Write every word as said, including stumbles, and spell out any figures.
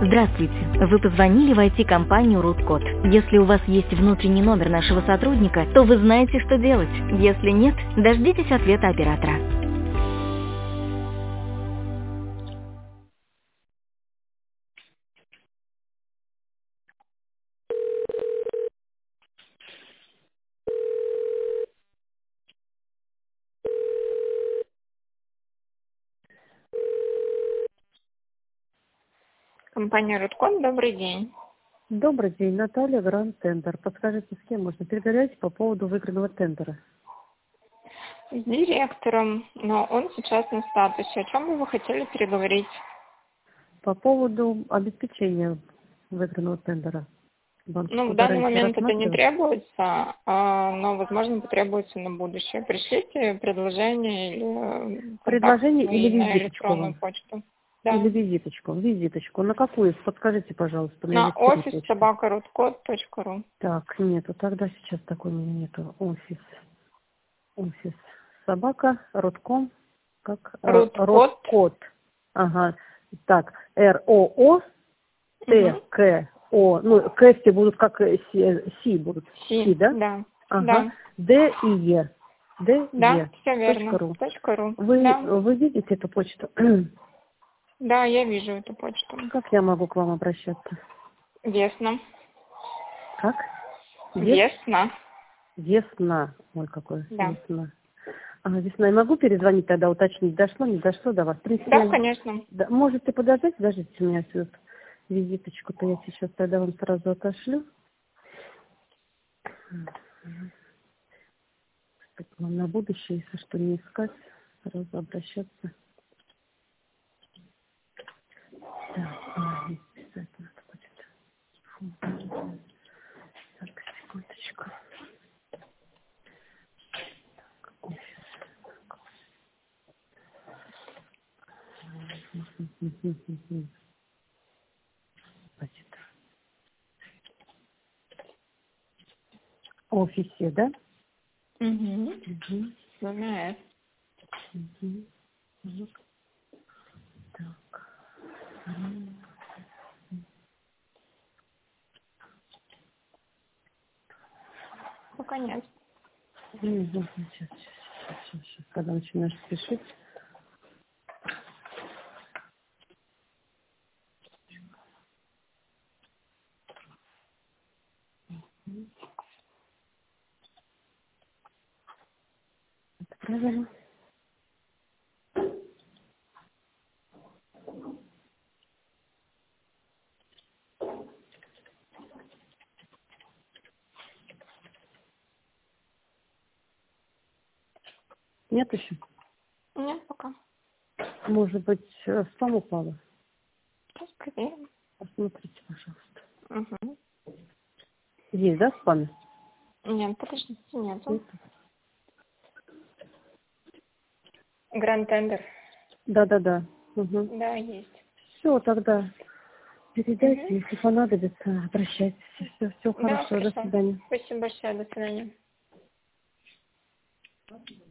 Здравствуйте. Вы позвонили в ай ти-компанию Рудкод. Если у вас есть внутренний номер нашего сотрудника, то вы знаете, что делать. Если нет, дождитесь ответа оператора. Компания Рудкод, добрый день. Добрый день, Наталья, Гранд Тендер. Подскажите, с кем можно переговорить по поводу выигранного тендера? С директором, но он сейчас на статусе. О чем бы вы хотели переговорить? По поводу обеспечения выигранного тендера. Ну, в Банковскую данный гарантию момент это не рассматривали? требуется, а, но, возможно, потребуется на будущее. Пришлите предложение или контакт Предложение свой или на визиточку электронную вам? почту. Да. Или визиточку? Визиточку. На какую? Подскажите, пожалуйста, у меня На есть три офис почты. собака рудкод точка ру. Так, нету, тогда сейчас такой у меня нету. Офис. Офис. Собака, Родком, как Ро- Рудкод. Родкод. Ага. Так, Р О О Т Угу. К О, ну, К все будут как э, Си, Си будут. Си, Си, да? да. Ага. Да. Д и Е. Д Да, Е. все Точка верно. ру. Точка ру. Вы, Да. вы видите эту почту? Да, я вижу эту почту. Как я могу к вам обращаться? Весно. Как? Вес? Весно. Весна. Ой, какое Да. весна. Ага, весна. Я могу перезвонить тогда, уточнить, дошло, не дошло до вас? В принципе, Да, я- конечно. да, можете подождать, подождите, у меня всю визиточку-то я сейчас тогда вам сразу отошлю. Так, вам на будущее, если что, не искать, сразу обращаться. Так, а, здесь писать надо будет. Фу. Так, секундочку. Офис. Мгм. Значит, в офисе, да? Угу. Угу. Знаю. Угу. Угу. Так. М, Пока нет. ну, вот, Сейчас, сейчас, сейчас, сейчас, когда начинаешь спешить. Это правильно? Нет еще? Нет, пока. Может быть, э, спам упала? Сейчас проверим. Посмотрите, пожалуйста. Угу. Есть, да, в спаме? Нет, подождите, нету. Нет? Гранд Тендер. Да-да-да. Угу. Да, есть. Все, тогда передайте, Угу. если понадобится, обращайтесь. Все, все Да, хорошо, до хорошо. свидания. Спасибо большое, до свидания.